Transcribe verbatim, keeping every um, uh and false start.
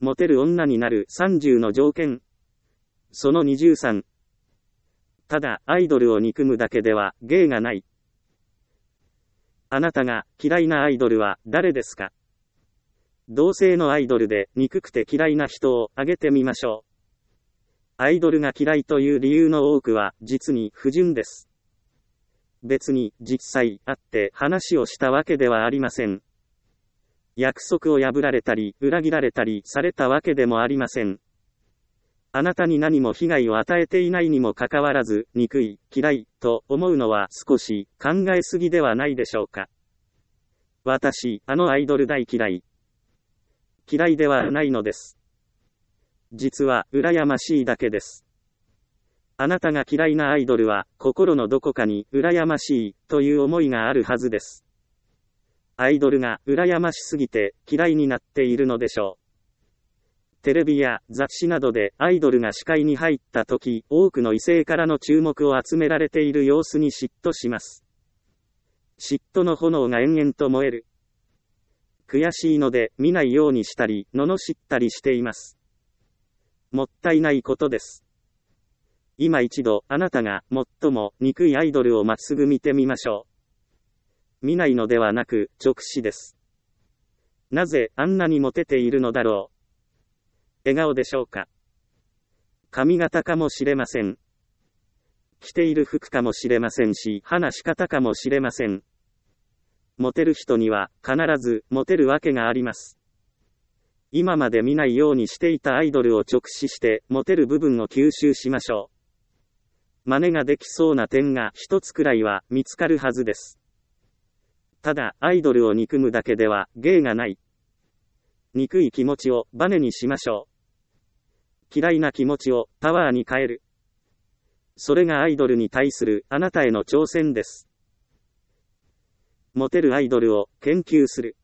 モテる女になるさんじゅうの条件。そのにじゅうさん。ただ、アイドルを憎むだけでは、芸がない。あなたが嫌いなアイドルは誰ですか？同性のアイドルで憎くて嫌いな人を挙げてみましょう。アイドルが嫌いという理由の多くは実に不純です。別に実際会って話をしたわけではありません。約束を破られたり裏切られたりされたわけでもありません。あなたに何も被害を与えていないにもかかわらず、憎い、嫌い、と思うのは少し考えすぎではないでしょうか。私、あのアイドル大嫌い。嫌いではないのです。実は、羨ましいだけです。あなたが嫌いなアイドルは、心のどこかに、羨ましい、という思いがあるはずです。アイドルが、羨ましすぎて、嫌いになっているのでしょう。テレビや雑誌などでアイドルが視界に入った時、多くの異性からの注目を集められている様子に嫉妬します。嫉妬の炎が延々と燃える。悔しいので見ないようにしたり、罵ったりしています。もったいないことです。今一度、あなたが最も憎いアイドルをまっすぐ見てみましょう。見ないのではなく、直視です。なぜあんなにモテているのだろう。笑顔でしょうか。髪型かもしれません。着ている服かもしれませんし、話し方かもしれません。モテる人には必ずモテるわけがあります。今まで見ないようにしていたアイドルを直視してモテる部分を吸収しましょう。真似ができそうな点が一つくらいは見つかるはずです。ただ、アイドルを憎むだけでは芸がない。憎い気持ちをバネにしましょう。嫌いな気持ちをパワーに変える。それがアイドルに対するあなたへの挑戦です。モテるアイドルを研究する。